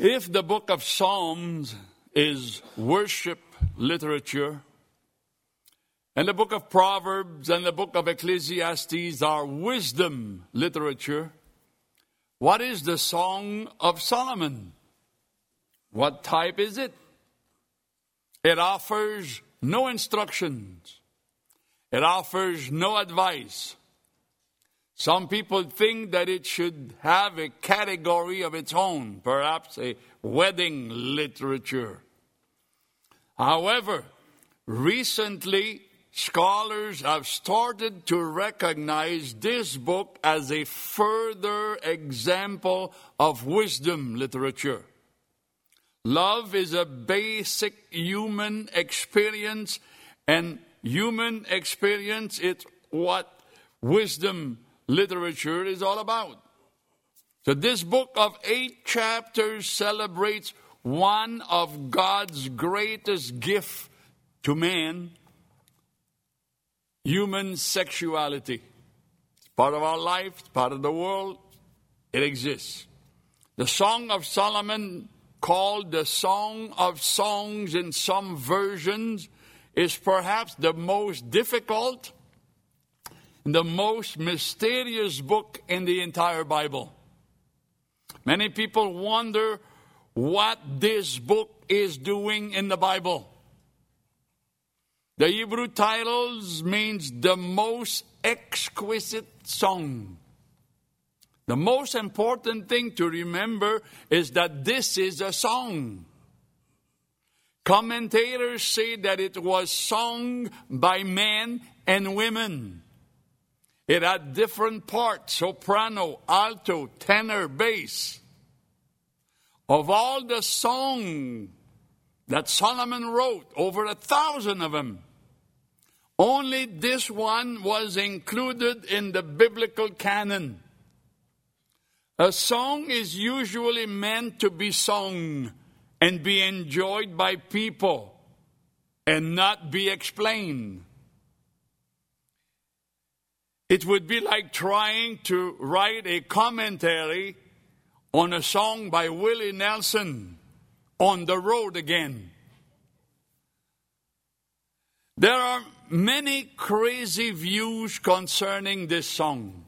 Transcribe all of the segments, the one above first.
If the book of Psalms is worship literature, and the book of Proverbs and the book of Ecclesiastes are wisdom literature, what is the Song of Solomon? What type is it? It offers no instructions. It offers no advice. Some people think that it should have a category of its own, perhaps a wedding literature. However, recently, scholars have started to recognize this book as a further example of wisdom literature. Love is a basic human experience, and human experience is what wisdom literature is all about. So this book of 8 chapters celebrates one of God's greatest gifts to man, human sexuality. It's part of our life, it's part of the world. It exists. The Song of Solomon, called the Song of Songs in some versions, is perhaps the most difficult, the most mysterious book in the entire Bible. Many people wonder what this book is doing in the Bible. The Hebrew titles means the most exquisite song. The most important thing to remember is that this is a song. Commentators say that it was sung by men and women. It had different parts: soprano, alto, tenor, bass. Of all the songs that Solomon wrote, over 1,000 of them, only this one was included in the biblical canon. A song is usually meant to be sung and be enjoyed by people and not be explained. It would be like trying to write a commentary on a song by Willie Nelson, "On the Road Again." There are many crazy views concerning this song.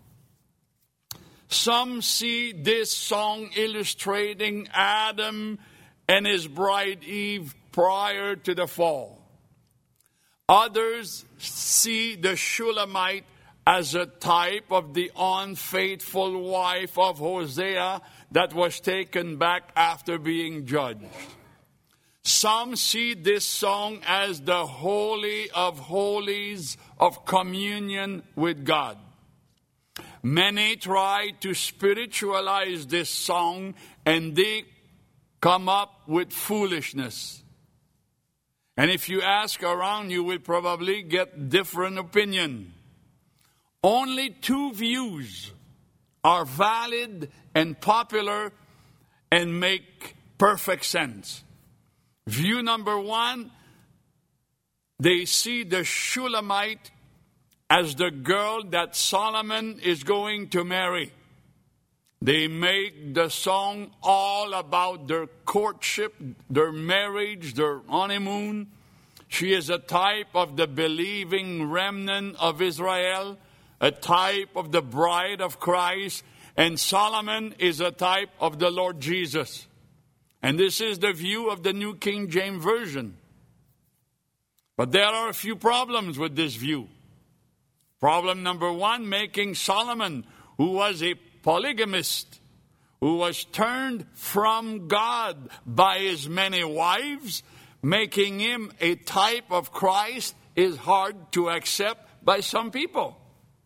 Some see this song illustrating Adam and his bride Eve prior to the fall. Others see the Shulamite as a type of the unfaithful wife of Hosea that was taken back after being judged. Some see this song as the Holy of Holies of communion with God. Many try to spiritualize this song, and they come up with foolishness. And if you ask around, you will probably get different opinion. Only 2 views are valid and popular and make perfect sense. View number 1, they see the Shulamite as the girl that Solomon is going to marry. They make the song all about their courtship, their marriage, their honeymoon. She is a type of the believing remnant of Israel, a type of the bride of Christ, and Solomon is a type of the Lord Jesus. And this is the view of the New King James Version. But there are a few problems with this view. Problem number 1, making Solomon, who was a polygamist, who was turned from God by his many wives, making him a type of Christ is hard to accept by some people.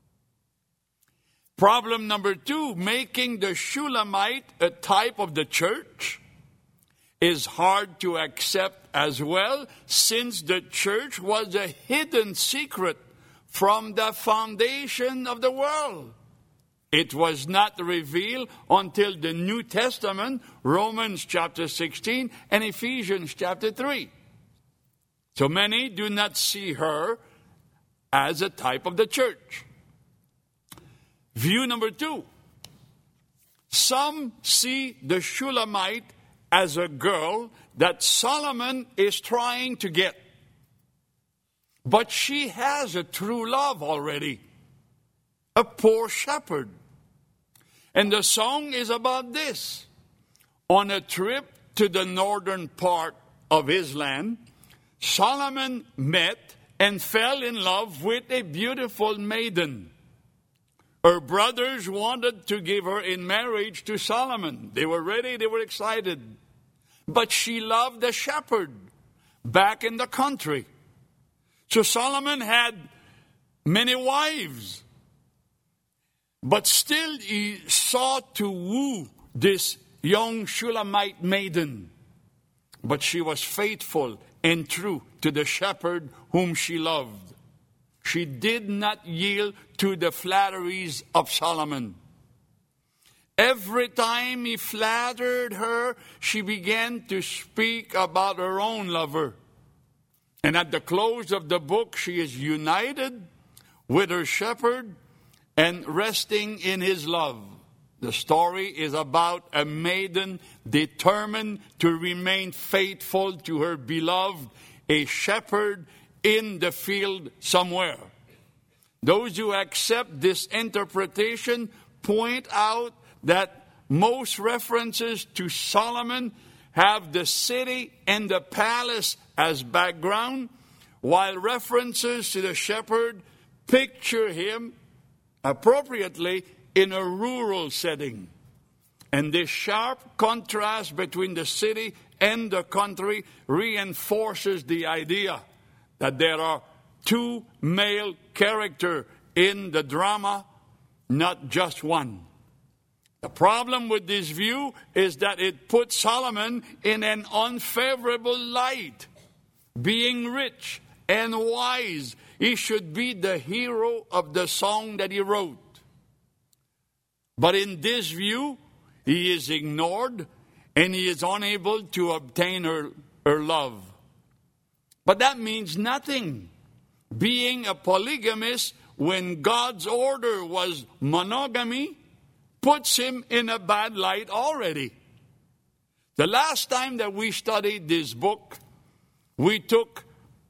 Problem number 2, making the Shulamite a type of the church is hard to accept as well, since the church was a hidden secret from the foundation of the world. It was not revealed until the New Testament, Romans chapter 16 and Ephesians chapter 3. So many do not see her as a type of the church. View number 2. Some see the Shulamite as a girl that Solomon is trying to get. But she has a true love already, a poor shepherd. And the song is about this. On a trip to the northern part of his land, Solomon met and fell in love with a beautiful maiden. Her brothers wanted to give her in marriage to Solomon. They were ready, they were excited. But she loved a shepherd back in the country. So Solomon had many wives. But still he sought to woo this young Shulamite maiden. But she was faithful and true to the shepherd whom she loved. She did not yield to the flatteries of Solomon. Every time he flattered her, she began to speak about her own lover. And at the close of the book, she is united with her shepherd and resting in his love. The story is about a maiden determined to remain faithful to her beloved, a shepherd in the field somewhere. Those who accept this interpretation point out that most references to Solomon have the city and the palace as background, while references to the shepherd picture him appropriately in a rural setting. And this sharp contrast between the city and the country reinforces the idea that there are two male characters in the drama, not just one. The problem with this view is that it puts Solomon in an unfavorable light. Being rich and wise, he should be the hero of the song that he wrote. But in this view, he is ignored and he is unable to obtain her love. But that means nothing. Being a polygamist when God's order was monogamy puts him in a bad light already. The last time that we studied this book, we took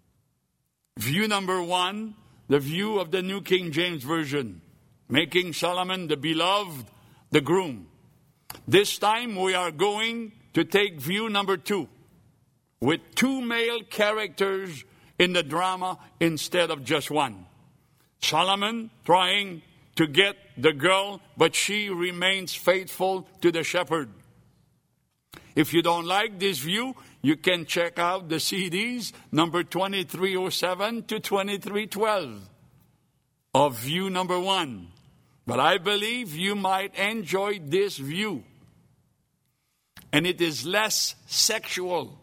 view number 1, the view of the New King James Version, making Solomon the beloved, the groom. This time we are going to take view number 2, with two male characters in the drama instead of just one. Solomon trying to get the girl, but she remains faithful to the shepherd. If you don't like this view, you can check out the CDs, number 2307 to 2312 of view number 1. But I believe you might enjoy this view. And it is less sexual.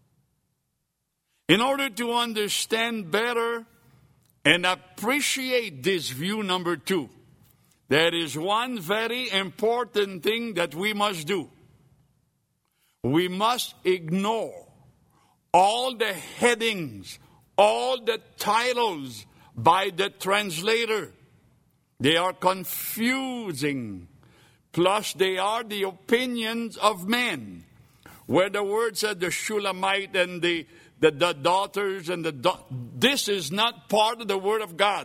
In order to understand better and appreciate this view number 2, there is one very important thing that we must do. We must ignore all the headings, all the titles by the translator. They are confusing. Plus, they are the opinions of men. Where the word said the Shulamite and the daughters and this is not part of the Word of God.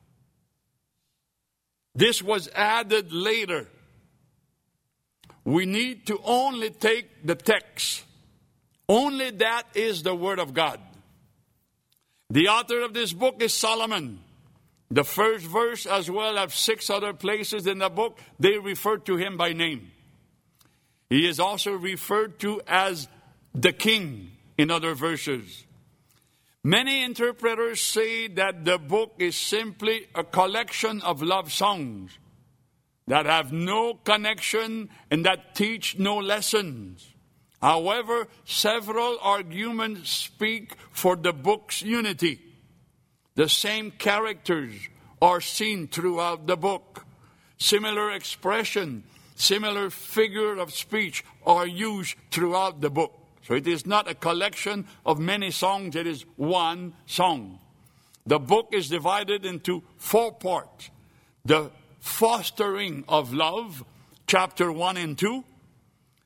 This was added later. We need to only take the text. Only that is the Word of God. The author of this book is Solomon. The first verse, as well as 6 other places in the book, they refer to him by name. He is also referred to as the king in other verses. Many interpreters say that the book is simply a collection of love songs that have no connection and that teach no lessons. However, several arguments speak for the book's unity. The same characters are seen throughout the book. Similar expression, similar figure of speech are used throughout the book. So it is not a collection of many songs, it is one song. The book is divided into 4 parts. The fostering of love, chapter 1 and 2.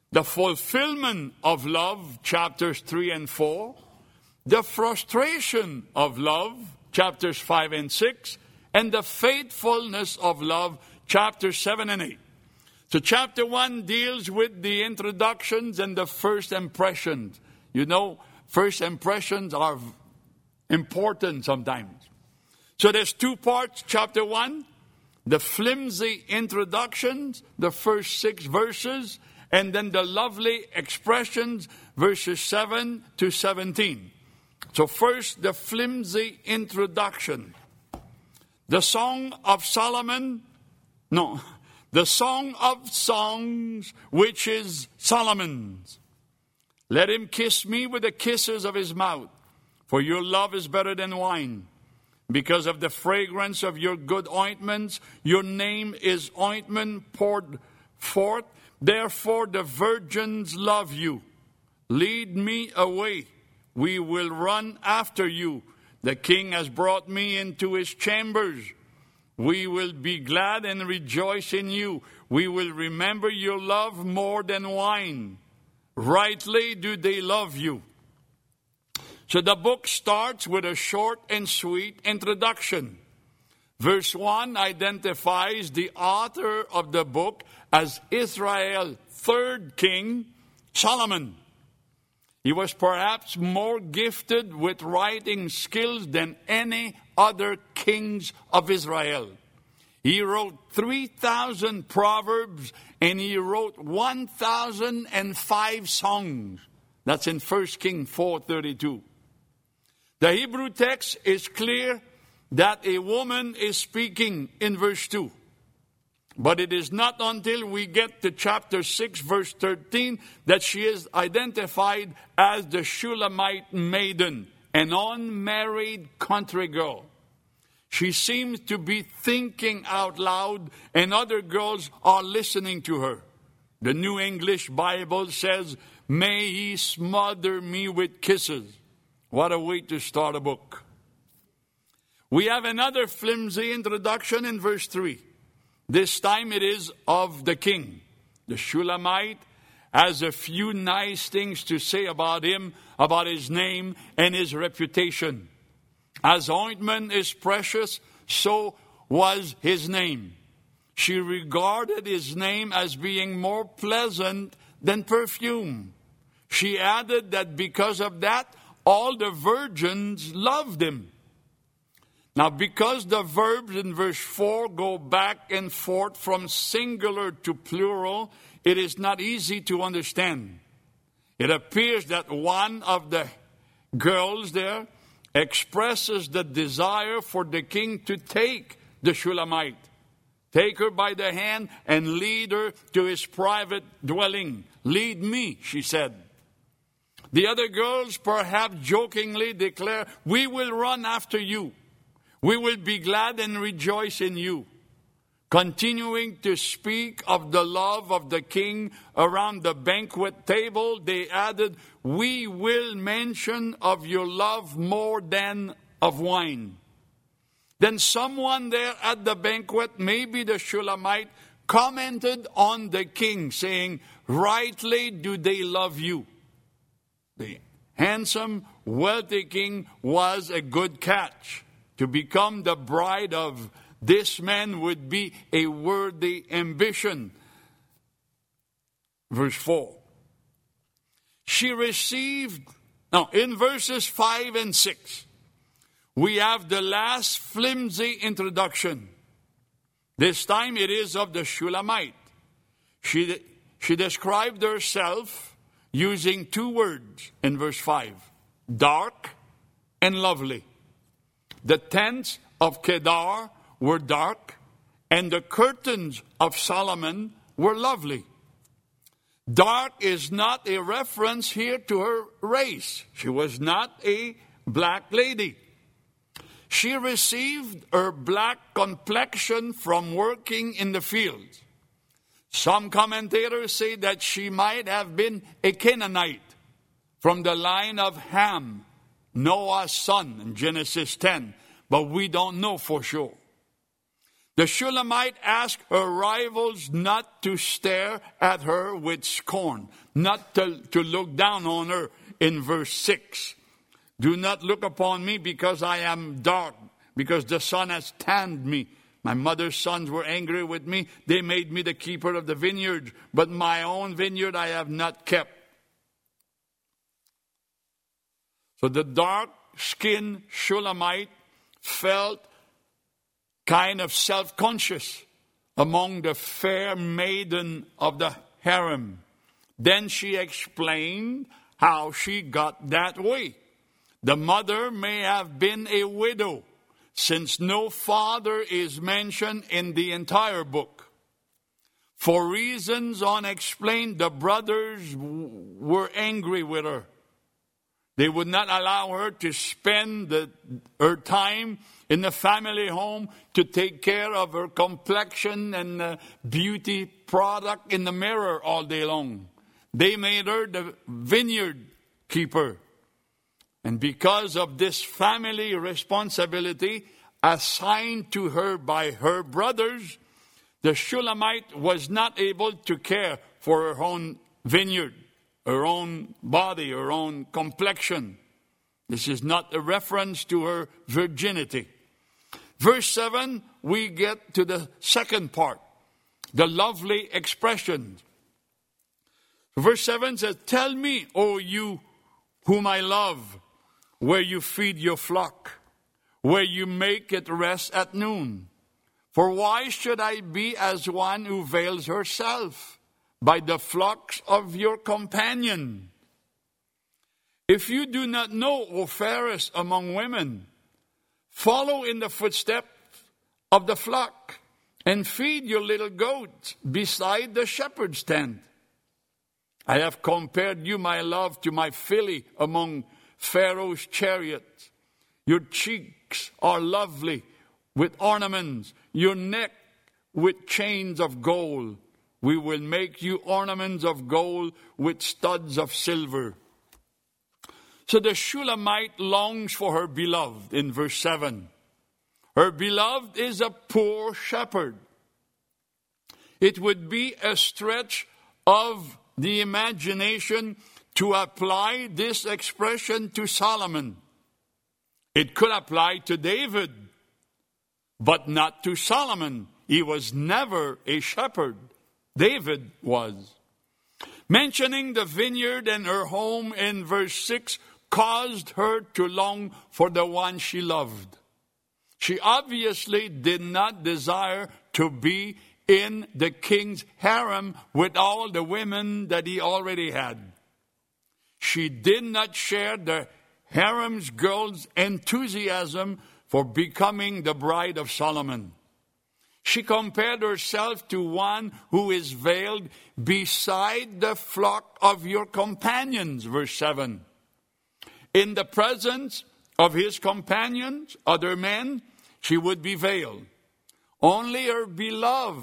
the fulfillment of love, chapters 3 and 4, the frustration of love, chapters 5 and 6, and the faithfulness of love, chapters 7 and 8. So chapter 1 deals with the introductions and the first impressions. You know, first impressions are important sometimes. So there's two parts, chapter 1, the flimsy introductions, the first 6 verses, and then the lovely expressions, verses 7 to 17. So first, the flimsy introduction. The Song of Solomon, the Song of Songs, which is Solomon's. Let him kiss me with the kisses of his mouth, for your love is better than wine. Because of the fragrance of your good ointments, your name is ointment poured forth. Therefore the virgins love you. Lead me away. We will run after you. The king has brought me into his chambers. We will be glad and rejoice in you. We will remember your love more than wine. Rightly do they love you. So the book starts with a short and sweet introduction. Verse 1 identifies the author of the book as Israel's third king, Solomon. He was perhaps more gifted with writing skills than any other kings of Israel. He wrote 3,000 proverbs and he wrote 1,005 songs. That's in 1 Kings 4:32. The Hebrew text is clear that a woman is speaking in verse 2. But it is not until we get to chapter 6, verse 13, that she is identified as the Shulamite maiden, an unmarried country girl. She seems to be thinking out loud, and other girls are listening to her. The New English Bible says, "May he smother me with kisses." What a way to start a book. We have another flimsy introduction in verse 3. This time it is of the king. The Shulamite has a few nice things to say about him, about his name and his reputation. As ointment is precious, so was his name. She regarded his name as being more pleasant than perfume. She added that because of that, all the virgins loved him. Now, because the verbs in verse 4 go back and forth from singular to plural, it is not easy to understand. It appears that one of the girls there expresses the desire for the king to take the Shulamite, take her by the hand and lead her to his private dwelling. "Lead me," she said. The other girls perhaps jokingly declare, "We will run after you. We will be glad and rejoice in you." Continuing to speak of the love of the king around the banquet table, they added, "We will mention of your love more than of wine." Then someone there at the banquet, maybe the Shulamite, commented on the king, saying, "Rightly do they love you." The handsome, wealthy king was a good catch. To become the bride of this man would be a worthy ambition. Verse 4. She received, now in verses 5 and 6, we have the last flimsy introduction. This time it is of the Shulamite. She described herself using 2 words in verse 5, dark and lovely. The tents of Kedar were dark, and the curtains of Solomon were lovely. Dark is not a reference here to her race. She was not a black lady. She received her black complexion from working in the fields. Some commentators say that she might have been a Canaanite from the line of Ham, Noah's son, in Genesis 10, but we don't know for sure. The Shulamite asked her rivals not to stare at her with scorn, not to look down on her in verse 6. Do not look upon me because I am dark, because the sun has tanned me. My mother's sons were angry with me. They made me the keeper of the vineyard, but my own vineyard I have not kept. So the dark-skinned Shulamite felt kind of self-conscious among the fair maiden of the harem. Then she explained how she got that way. The mother may have been a widow, since no father is mentioned in the entire book. For reasons unexplained, the brothers were angry with her. They would not allow her to spend her time in the family home to take care of her complexion and the beauty product in the mirror all day long. They made her the vineyard keeper. And because of this family responsibility assigned to her by her brothers, the Shulamite was not able to care for her own vineyard, her own body, her own complexion. This is not a reference to her virginity. Verse 7, we get to the second part, the lovely expression. Verse 7 says, tell me, O you whom I love, where you feed your flock, where you make it rest at noon. For why should I be as one who veils herself by the flocks of your companion? If you do not know, O fairest among women, follow in the footsteps of the flock and feed your little goats beside the shepherd's tent. I have compared you, my love, to my filly among Pharaoh's chariots. Your cheeks are lovely with ornaments, your neck with chains of gold. We will make you ornaments of gold with studs of silver. So the Shulamite longs for her beloved in verse 7. Her beloved is a poor shepherd. It would be a stretch of the imagination to apply this expression to Solomon. It could apply to David, but not to Solomon. He was never a shepherd. David was. Mentioning the vineyard and her home in verse 6 caused her to long for the one she loved. She obviously did not desire to be in the king's harem with all the women that he already had. She did not share the harem's girls' enthusiasm for becoming the bride of Solomon. She compared herself to one who is veiled beside the flock of your companions, verse 7. In the presence of his companions, other men, she would be veiled. Only her beloved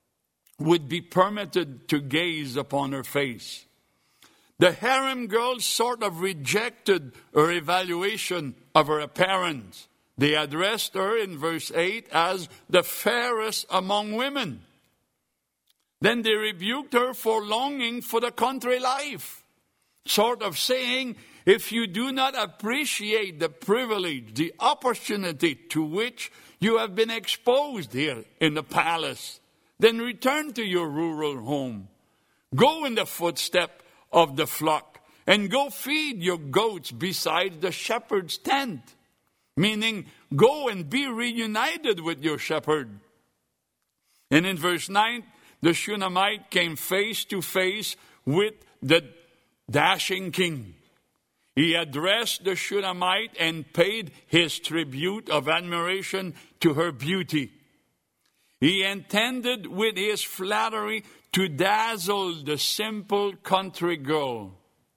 would be permitted to gaze upon her face. The harem girls sort of rejected her evaluation of her appearance. They addressed her in verse 8 as the fairest among women. Then they rebuked her for longing for the country life, sort of saying, if you do not appreciate the privilege, the opportunity to which you have been exposed here in the palace, then return to your rural home. Go in the footstep of the flock and go feed your goats beside the shepherd's tent. Meaning, go and be reunited with your shepherd. And in verse 9, the Shunammite came face to face with the dashing king. He addressed the Shunammite and paid his tribute of admiration to her beauty. He intended with his flattery to dazzle the simple country girl.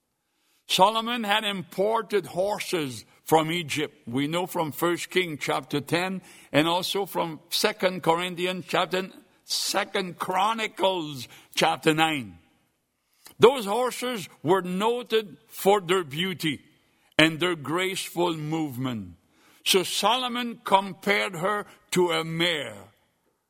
Solomon had imported horses from Egypt. We know from 1 Kings chapter 10 and also from 2 Corinthians chapter 2 Chronicles chapter 9. Those horses were noted for their beauty and their graceful movement. So Solomon compared her to a mare.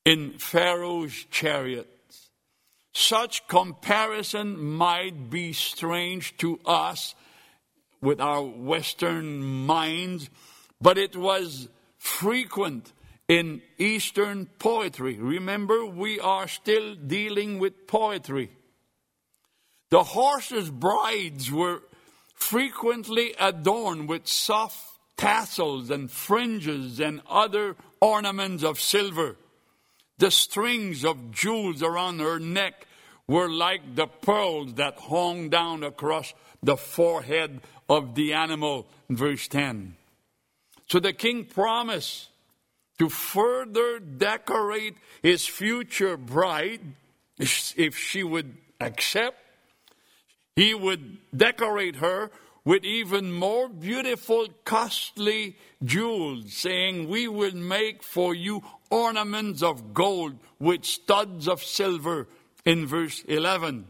in Pharaoh's chariots. Such comparison might be strange to us with our Western minds, but it was frequent in Eastern poetry. Remember, we are still dealing with poetry. The horses' brides were frequently adorned with soft tassels and fringes and other ornaments of silver. The strings of jewels around her neck were like the pearls that hung down across the forehead of the animal, verse 10. So the king promised to further decorate his future bride, if she would accept. He would decorate her with even more beautiful, costly jewels, saying, "We will make for you ornaments of gold with studs of silver," in verse 11.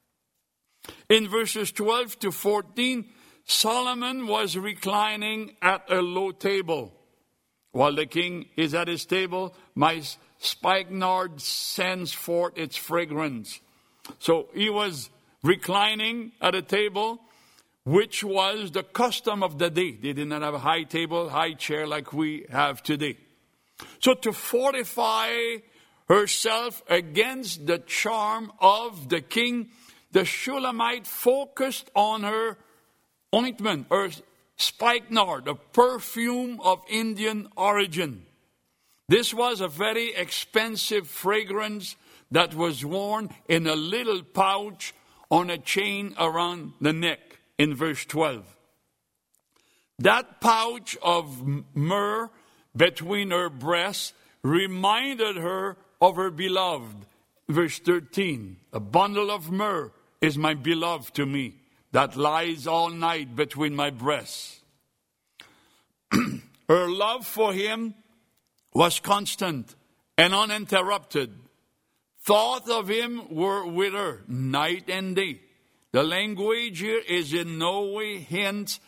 In verses 12 to 14, Solomon was reclining at a low table. While the king is at his table, my spikenard sends forth its fragrance. So he was reclining at a table, which was the custom of the day. They did not have a high table, high chair like we have today. So to fortify herself against the charm of the king, the Shulamite focused on her ointment, her spikenard, a perfume of Indian origin. This was a very expensive fragrance that was worn in a little pouch on a chain around the neck, in verse 12. That pouch of myrrh between her breasts reminded her of her beloved. Verse 13, "A bundle of myrrh is my beloved to me, that lies all night between my breasts." Her love for him was constant and uninterrupted. Thoughts of him were with her night and day. The language here is in no way hinting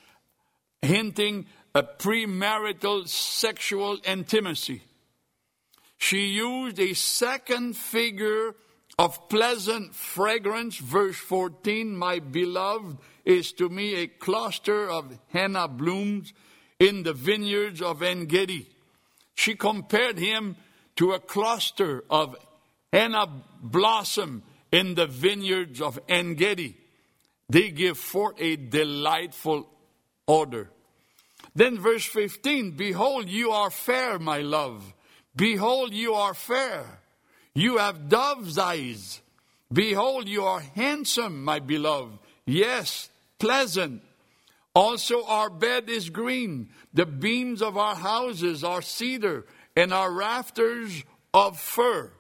a premarital sexual intimacy. She used a second figure of pleasant fragrance. Verse 14, "My beloved is to me a cluster of henna blooms in the vineyards of En-Gedi." She compared him to a cluster of henna blossom in the vineyards of En-Gedi. They give forth a delightful odor. Then verse 15, "Behold, you are fair, my love. Behold, you are fair. You have dove's eyes. Behold, you are handsome, my beloved. Yes, pleasant. Also our bed is green. The beams of our houses are cedar, and our rafters of fir."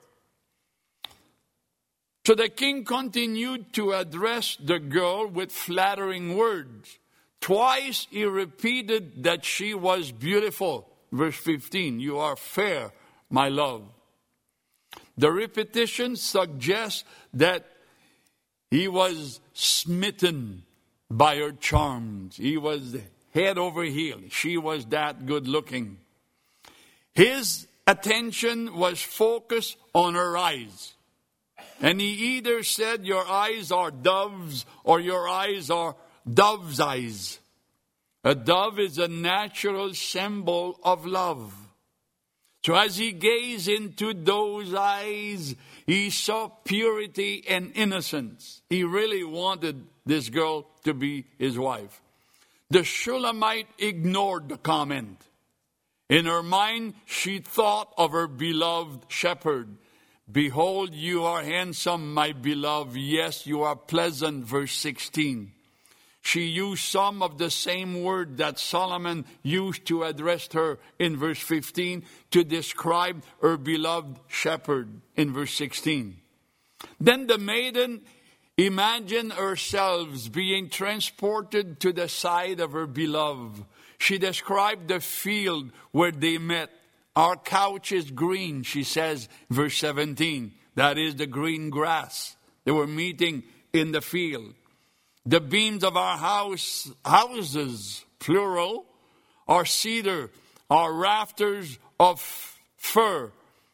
So the king continued to address the girl with flattering words. Twice he repeated that she was beautiful. Verse 15, "You are fair, my love." The repetition suggests that he was smitten by her charms. He was head over heels. She was that good looking. His attention was focused on her eyes. And he either said, "Your eyes are doves," or "Your eyes are dove's eyes." A dove is a natural symbol of love. So as he gazed into those eyes, he saw purity and innocence. He really wanted this girl to be his wife. The Shulamite ignored the comment. In her mind, she thought of her beloved shepherd. "Behold, you are handsome, my beloved. Yes, you are pleasant." Verse 16. She used some of the same word that Solomon used to address her in verse 15 to describe her beloved shepherd in verse 16. Then the maiden imagined herself being transported to the side of her beloved. She described the field where they met. "Our couch is green," she says, verse 17. That is the green grass. They were meeting in the field. "The beams of our houses, plural, are cedar, our rafters of fir."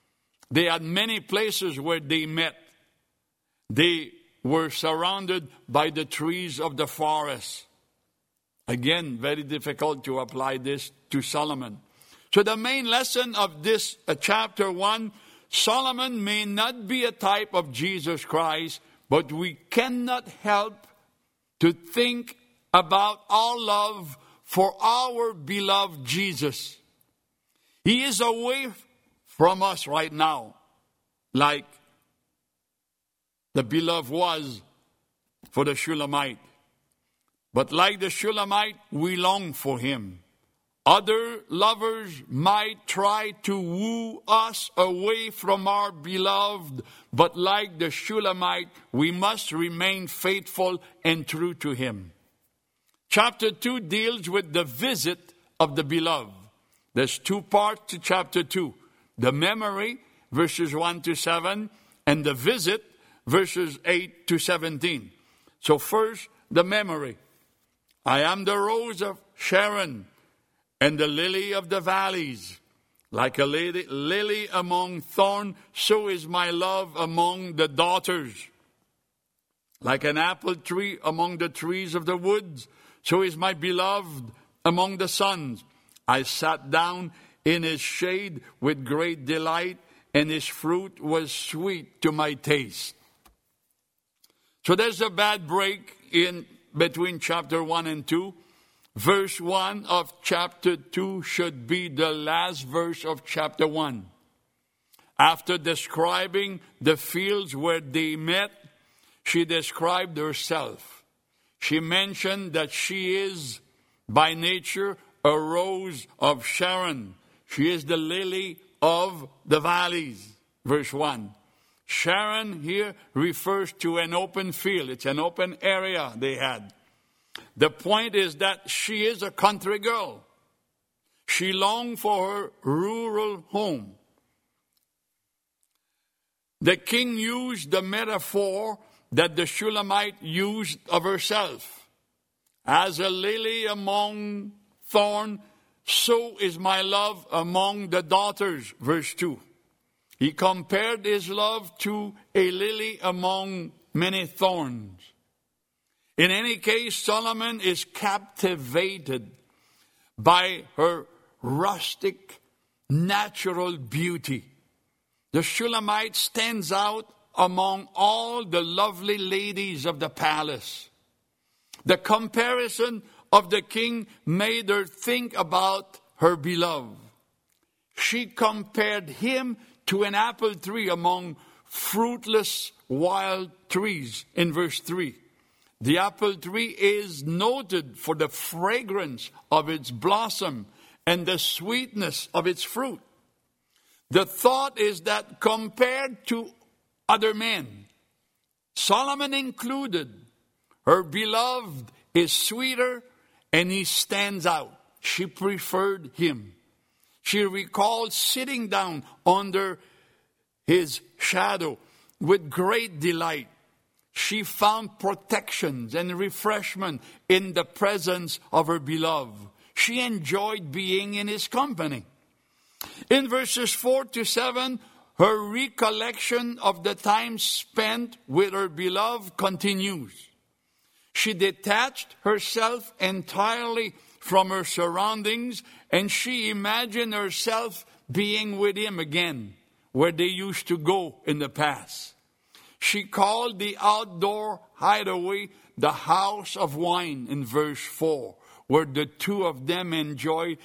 They had many places where they met. They were surrounded by the trees of the forest. Again, very difficult to apply this to Solomon. So the main lesson of this chapter 1, Solomon may not be a type of Jesus Christ, but we cannot help to think about our love for our beloved Jesus. He is away from us right now, like the beloved was for the Shulamite. But like the Shulamite, we long for him. Other lovers might try to woo us away from our beloved, but like the Shulamite, we must remain faithful and true to him. Chapter 2 deals with the visit of the beloved. There's 2 parts to chapter 2. The memory, verses 1 to 7, and the visit, verses 8 to 17. So first, the memory. I am the rose of Sharon and the lily of the valleys. Like a lily among thorns, so is my love among the daughters. Like an apple tree among the trees of the woods, so is my beloved among the sons. I sat down in his shade with great delight, and his fruit was sweet to my taste. So there's a bad break in between chapter 1 and 2. Verse 1 of chapter 2 should be the last verse of chapter 1. After describing the fields where they met, she described herself. She mentioned that she is by nature a rose of Sharon. She is the lily of the valleys. Verse 1. Sharon here refers to an open field. It's an open area they had. The point is that she is a country girl. She longed for her rural home. The king used the metaphor that the Shulamite used of herself. As a lily among thorns, so is my love among the daughters. Verse 2. He compared his love to a lily among many thorns. In any case, Solomon is captivated by her rustic, natural beauty. The Shulamite stands out among all the lovely ladies of the palace. The comparison of the king made her think about her beloved. She compared him to an apple tree among fruitless wild trees in verse 3. The apple tree is noted for the fragrance of its blossom and the sweetness of its fruit. The thought is that compared to other men, Solomon included, her beloved is sweeter and he stands out. She preferred him. She recalled sitting down under his shadow with great delight. She found protections and refreshment in the presence of her beloved. She enjoyed being in his company. In verses 4 to 7, her recollection of the time spent with her beloved continues. She detached herself entirely from her surroundings, and she imagined herself being with him again, where they used to go in the past. She called the outdoor hideaway the house of wine in verse 4, where the two of them enjoyed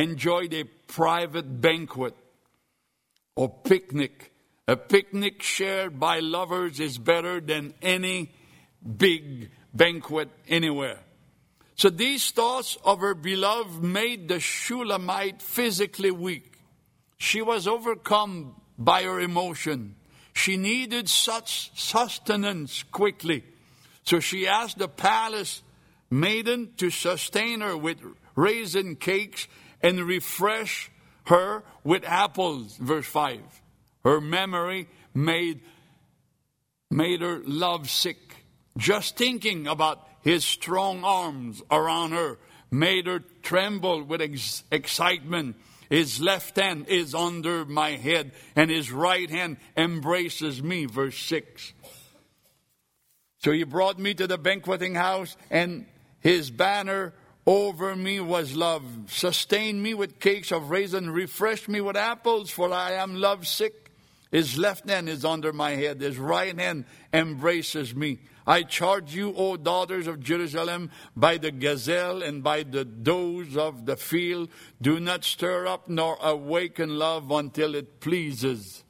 a private banquet or picnic. A picnic shared by lovers is better than any big banquet anywhere. So these thoughts of her beloved made the Shulamite physically weak. She was overcome by her emotion. She needed such sustenance quickly. So she asked the palace maiden to sustain her with raisin cakes and refresh her with apples. Verse 5. Her memory made her lovesick. Just thinking about his strong arms around her made her tremble with excitement. His left hand is under my head, and his right hand embraces me. Verse 6. So he brought me to the banqueting house, and his banner over me was love. Sustained me with cakes of raisin, refreshed me with apples, for I am lovesick. His left hand is under my head, his right hand embraces me. I charge you, O daughters of Jerusalem, by the gazelle and by the does of the field, do not stir up nor awaken love until it pleases.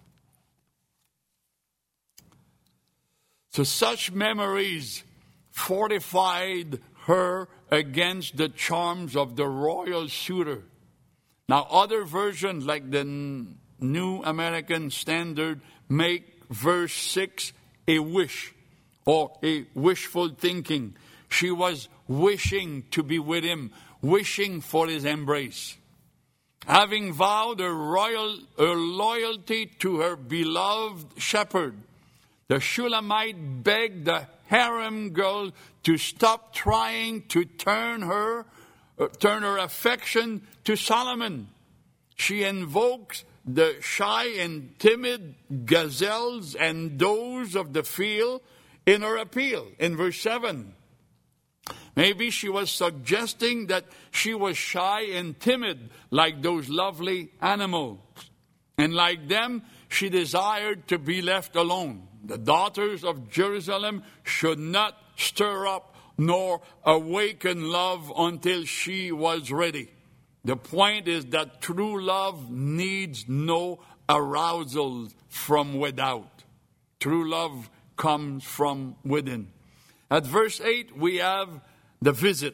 So such memories fortified her against the charms of the royal suitor. Now, other versions, like the New American Standard, make verse 6 a wish or a wishful thinking. She was wishing to be with him, wishing for his embrace. Having vowed her loyalty to her beloved shepherd, the Shulamite begged the harem girl to stop trying to turn her affection to Solomon. She invokes the shy and timid gazelles and does of the field in her appeal. In verse 7, maybe she was suggesting that she was shy and timid like those lovely animals. And like them, she desired to be left alone. The daughters of Jerusalem should not stir up nor awaken love until she was ready. The point is that true love needs no arousal from without. True love comes from within. At verse 8, we have the visit.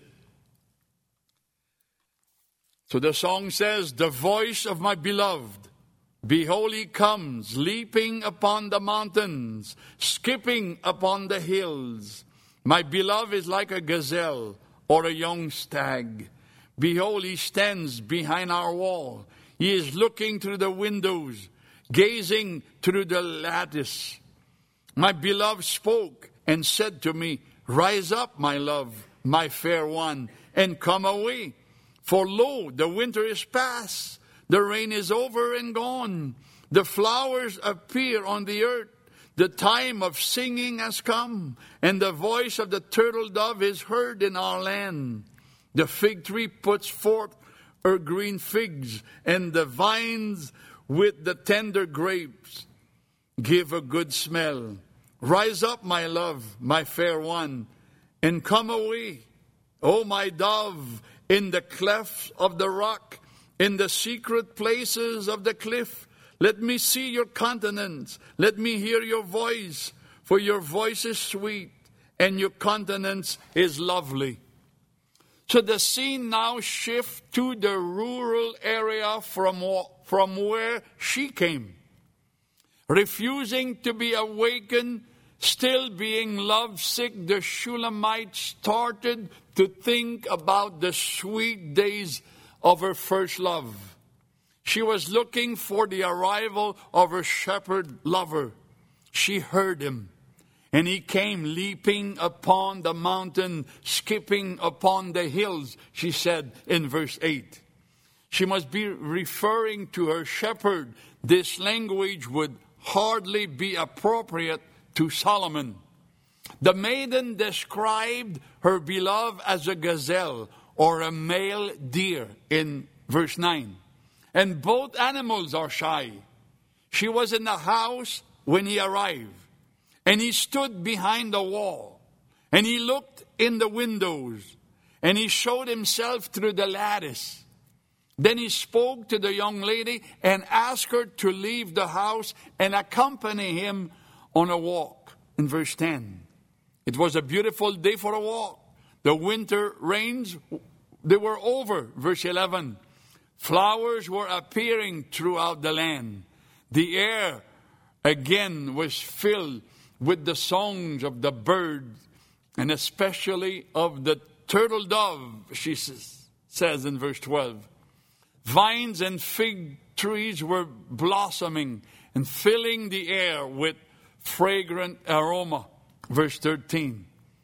So the song says, the voice of my beloved, behold, he comes, leaping upon the mountains, skipping upon the hills. My beloved is like a gazelle or a young stag. Behold, he stands behind our wall. He is looking through the windows, gazing through the lattice. My beloved spoke and said to me, rise up, my love, my fair one, and come away. For lo, the winter is past. The rain is over and gone. The flowers appear on the earth. The time of singing has come, and the voice of the turtle dove is heard in our land. The fig tree puts forth her green figs, and the vines with the tender grapes give a good smell. Rise up, my love, my fair one, and come away. O my dove, in the clefts of the rock, in the secret places of the cliff, let me see your countenance. Let me hear your voice, for your voice is sweet, and your countenance is lovely. So the scene now shifts to the rural area from where she came. Refusing to be awakened, still being lovesick, the Shulamite started to think about the sweet days of her first love. She was looking for the arrival of her shepherd lover. She heard him, and he came leaping upon the mountain, skipping upon the hills, she said in verse 8. She must be referring to her shepherd. This language would hardly be appropriate to Solomon. The maiden described her beloved as a gazelle or a male deer in verse 9. And both animals are shy. She was in the house when he arrived, and he stood behind the wall, and he looked in the windows, and he showed himself through the lattice. Then he spoke to the young lady and asked her to leave the house and accompany him on a walk. In verse 10, it was a beautiful day for a walk. The winter rains, they were over. Verse 11, flowers were appearing throughout the land. The air again was filled with the songs of the birds, and especially of the turtle dove, she says in verse 12. Vines and fig trees were blossoming and filling the air with fragrant aroma. Verse 13.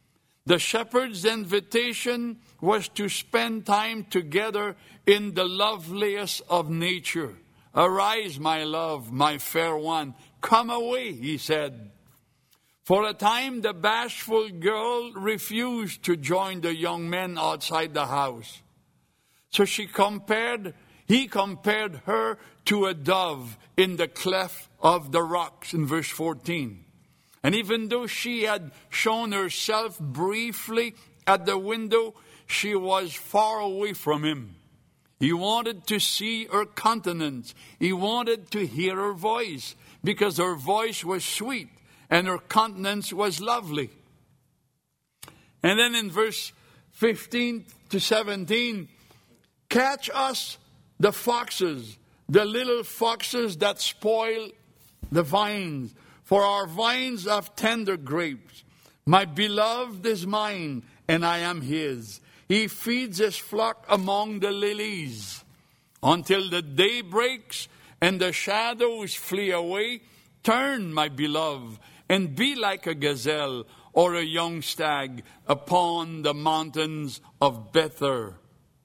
The shepherd's invitation was to spend time together in the loveliest of nature. Arise, my love, my fair one. Come away, he said. For a time, the bashful girl refused to join the young men outside the house. So he compared her to a dove in the cleft of the rocks in verse 14. And even though she had shown herself briefly at the window, she was far away from him. He wanted to see her countenance. He wanted to hear her voice, because her voice was sweet and her countenance was lovely. And then in verse 15 to 17, catch us the foxes, the little foxes that spoil the vines, for our vines have tender grapes. My beloved is mine, and I am his. He feeds his flock among the lilies. Until the day breaks and the shadows flee away, turn, my beloved, and be like a gazelle or a young stag upon the mountains of Bether.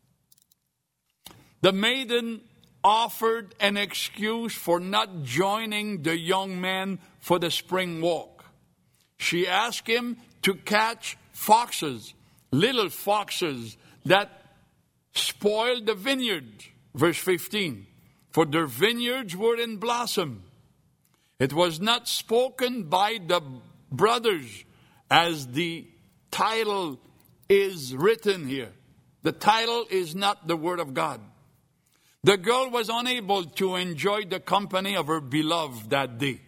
The maiden offered an excuse for not joining the young man for the spring walk. She asked him to catch foxes, little foxes that spoiled the vineyard. Verse 15, for their vineyards were in blossom. It was not spoken by the brothers as the title is written here. The title is not the Word of God. The girl was unable to enjoy the company of her beloved that day.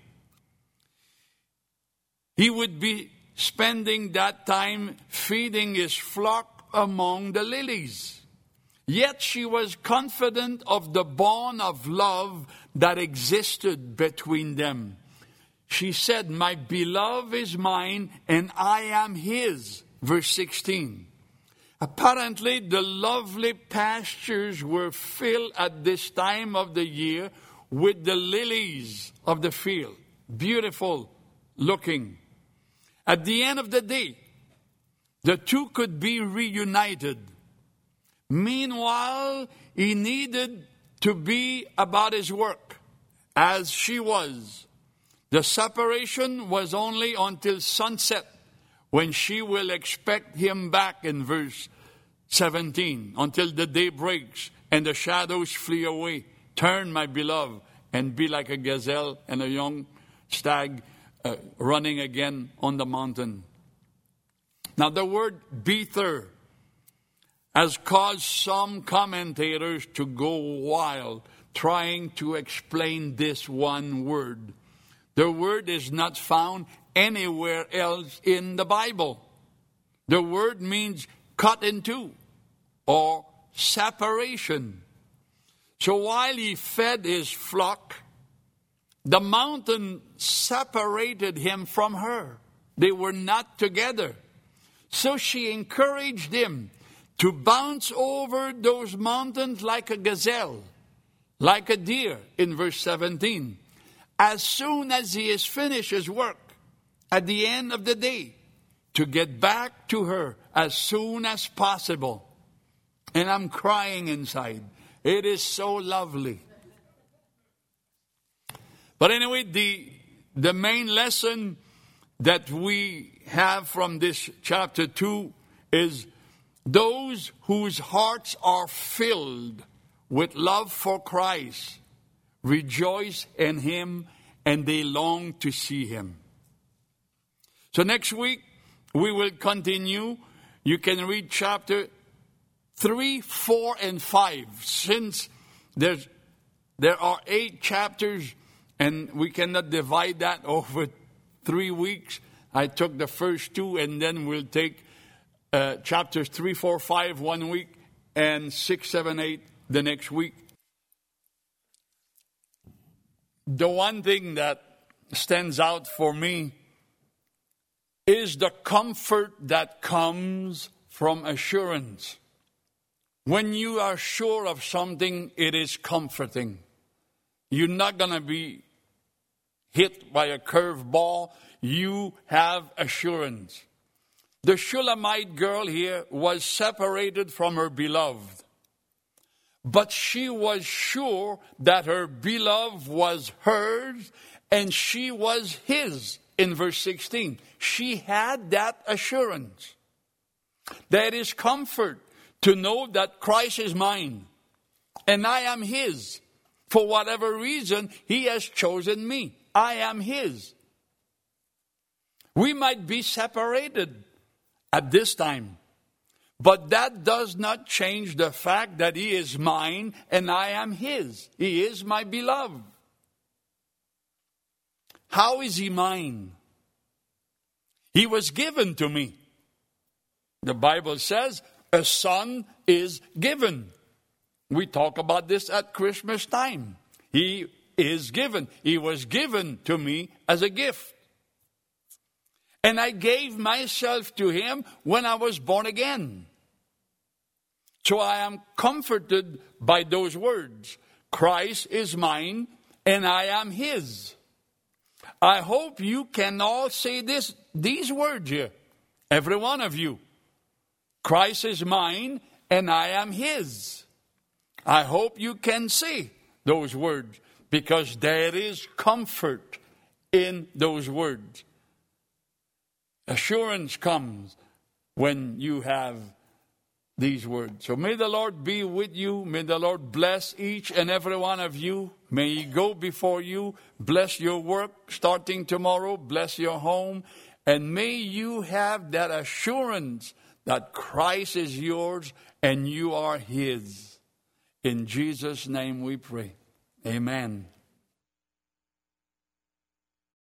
He would be spending that time feeding his flock among the lilies. Yet she was confident of the bond of love that existed between them. She said, my beloved is mine and I am his. Verse 16. Apparently, the lovely pastures were filled at this time of the year with the lilies of the field. Beautiful looking. At the end of the day, the two could be reunited. Meanwhile, he needed to be about his work, as she was. The separation was only until sunset, when she will expect him back in verse 17, until the day breaks and the shadows flee away. Turn, my beloved, and be like a gazelle and a young stag running again on the mountain. Now the word Bether has caused some commentators to go wild trying to explain this one word. The word is not found anywhere else in the Bible. The word means cut in two or separation. So while he fed his flock, the mountain separated him from her. They were not together. So she encouraged him to bounce over those mountains like a gazelle, like a deer in verse 17. As soon as he has finished his work at the end of the day, to get back to her as soon as possible. And I'm crying inside. It is so lovely. But anyway, the main lesson that we have from this chapter 2 is those whose hearts are filled with love for Christ rejoice in him and they long to see him. So next week we will continue. You can read chapter 3, 4, and 5. Since there are 8 chapters and we cannot divide that over 3 weeks, I took the first 2 and then we'll take chapters 3, 4, 5 1 week and 6, 7, 8 the next week. The one thing that stands out for me is the comfort that comes from assurance. When you are sure of something, it is comforting. You're not going to be hit by a curveball. You have assurance. The Shulamite girl here was separated from her beloved. But she was sure that her beloved was hers and she was his. In verse 16, she had that assurance. That is comfort to know that Christ is mine and I am his. For whatever reason, he has chosen me. I am his. We might be separated at this time, but that does not change the fact that he is mine and I am his. He is my beloved. How is he mine? He was given to me. The Bible says a son is given. We talk about this at Christmas time. He is given. He was given to me as a gift. And I gave myself to him when I was born again. So I am comforted by those words. Christ is mine and I am his. I hope you can all say these words here. Every one of you. Christ is mine and I am his. I hope you can say those words because there is comfort in those words. Assurance comes when you have these words. So may the Lord be with you. May the Lord bless each and every one of you. May he go before you. Bless your work starting tomorrow. Bless your home. And may you have that assurance that Christ is yours and you are his. In Jesus' name we pray. Amen.